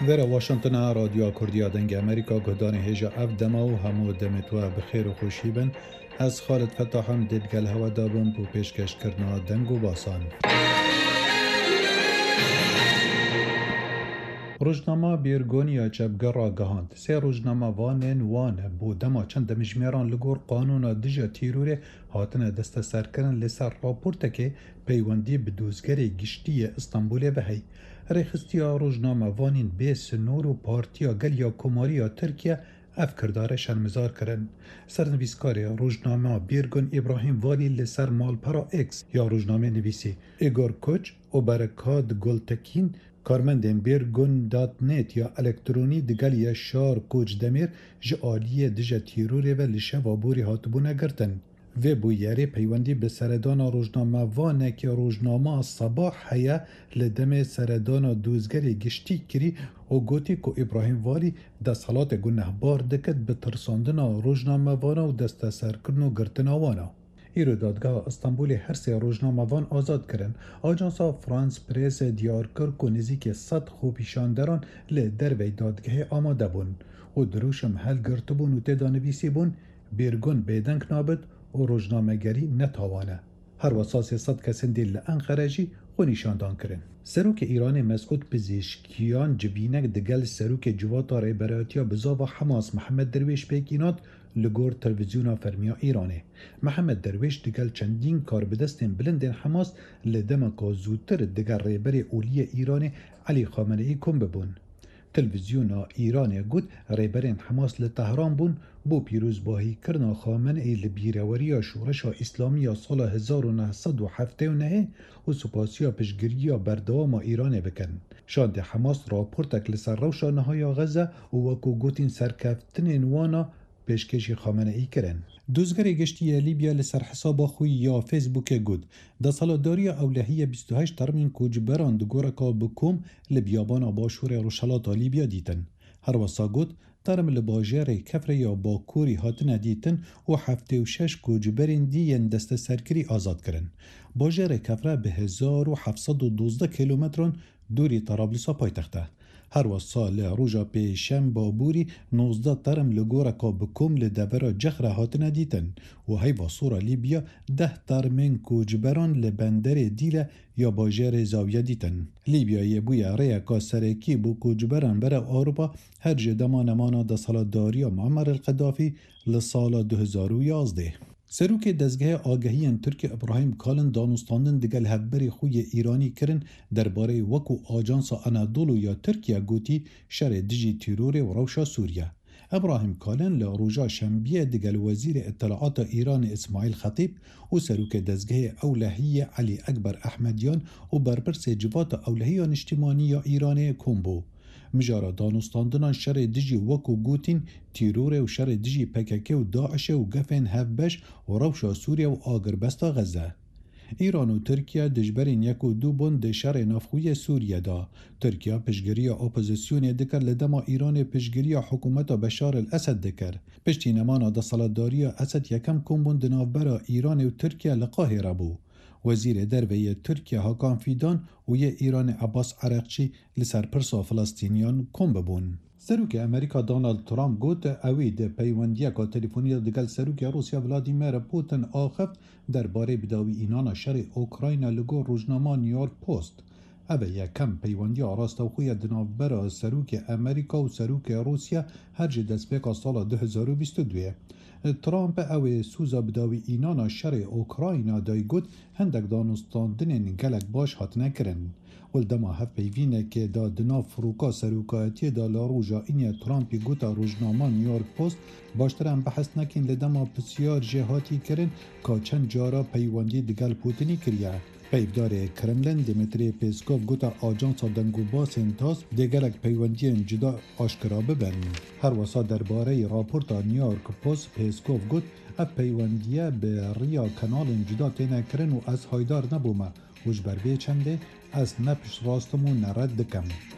ورا واشنطن رادیو کردیا دنگ امریکا گهدان هیجا اف دما و همو دمتوا بخیر و خوشی بن از خالد فتاحم دیدگل هوا دابن بو پیشکش کرنا دنگ و باسان. روزنامه بیرگونیا جبگرا گهاند سه روزنامه وانه بو دما چند مجمیران لگور قانون دجا تیروره هاتن دست سرکرن لسر راپورته که پیوندی بدوزگری گشتی استانبول بهی رخستیا روزنامه وانین بیس نور و پارتیا گلیا کماریا ترکیه اف کردار شرمزار کرن سرنویسکاری روزنامه بیرگون ابراهیم والی لسر مالپرا اکس یا روزنامه نویسی ایگور کوچ و برکات گلتکین کارمندین بیرگون دات نیت یا الکترونی دگل یا شار کوچ دمیر جعالیه دجا تیروره و لشه وابوری هاتبونه گرتن و بویاری پیوندی به سردان روزنامه وانه که روزنامه صباح هیا لدم سردان دوزگری گشتی کری و گوتی که ابراهیم والی دست حالات گنه بار دکت به ترساندن روزنامه وانه و دست سرکرن و گرتن وانه. ایرو دادگاه استانبول هر سه روزنامه وان آزاد کرن. آجانسا فرانس پریس دیار کرد که نزدیک 100 خوپیشاندران لدروی دادگاه آماده بون و دروشم هل گرت بون و تدانویسی بون بیرگون بیدنگ نابد و روزنامه‌گری نتوانه. هر وساس 100 کسین دیل انقره جی و نشاندان کرن. سروک ایران مسعود پزشکیان جبینک دگل سروک جواتا ریبراتیا بزاوا حماس محمد درویش پیکینات لگور تلویزیونا فرمیا ایرانه. محمد درویش دگل چندین کار بدستین بلندین حماس لدمکا زودتر دگل ریبر اولی ایران علی خامنه ای کن ببون. تلویزیونا ایران گود ریبرین حماس لطهران بون بو پیروز باهی کرنا خامنه ای لبیروریا شورشا اسلامی سال 1979 و سپاسیا پشگریا بردوام ایران بکن. شاند حماس راپورتک لسر روشا نهایا غزه و وکو گوتین سرکفتن وانا پیشکشی خامنه ای کرن. دوزگری گشتی لیبیا لسر حساب خوی یا فیسبوک گود دا سالاداری اولهی 28 ترمین کوجبران دگورکا بکوم لبیابان باشور روشالات لیبیا دیتن. هر وسا گود ترم لباجر کفر یا باکوری هاتن دیتن و 76 کوجبرین دیین دست سرکری آزاد کرن. باجر کفر به 1712 کیلومتران دوری طرابلس پایتخته. هر وسا لروجا پیشم بابوری 19 ترم لگورکا بکم لدورا جخره هاتن دیتن و هی واسورا لیبیا 10 ترمین کوجبران لبندر دیله یا باجر زاویه دیتن. لیبیا بویا ریکا سرکی بو کوجبران بر اروپا هر جدما نمانا دا سالاداری معمر القدافی لسال 2011. سروک دزگاه آگهی ترک ابراهیم کالن دانستاندن دگل هفبری خوی ایرانی کرن درباره وکو آجانس انادولو یا ترکیه گوتی شر دجی تیرور و روشا سوریه. ابراهیم کالن لروجا شنبیه دگل وزیر اطلاعات ایران اسماعیل خطیب و سروک دزگاه اولهی علی اکبر احمدیان و برپرس جوات اولهی اجتماعی یا ایران کومبو. مجارا دانستاندنان شر دجی وکو گوتین تیرور و شر دجی پکک و داعش و گفن هفبش و روشا سوریه و آگربستا غزه. ایران و ترکیه دجبرین یکو دو بند شر نافخوی سوریه دا. ترکیه پشگیری اپوزیسیون دکر لدما ایران پشگیری حکومت بشار الاسد دکر. پشتی نمانا دا سالاداری اسد یکم کن بند نافبرا ایران و ترکیه لقاهره بو. وزیر دروی ترکیه هاکان فیدان و یه ایران عباس عراقچی لسر پرسا فلسطینیان کن ببون. سروک امریکا دونالد ترامپ گوت اوید پیوندیه که تلفونی دگل سروک روسیا ولادیمیر پوتین آخف درباره بداوی اینان شر اوکراین لگو روزنامه نیویورک پست. اوه یکم پیوندی آراست و خوی دنابرا سروک امریکا و سروک روسیا هر جه دستپیک سال 2022. ترامپ اوه سوزا بداوی اینان شر اوکراین دای گود هندک دانستاندن گلک باش هات نکرن. ولدما هف پیوینه که دا دنا فروکا سروکایتی دا لاروجا اینی ترامپی گوتا روزنامه نیویورک پست باشترم بحث نکن لدما پسیار جهاتی کرن که چند جارا پیوندی دگل پوتینی کریه. پیفدار کرملن دیمیتری پیسکوف گوتا آجانس دنگو باسن تاس دگرک پیوندی جدا آشکرا ببن. هر وسا درباره راپورت نیویورک پست پیسکوف گوت اف پیوندیه به ریا کانال جدا تینه کرن و از هایدار نبومه وش بر بی چنده از نپش راستمو نرد دکم.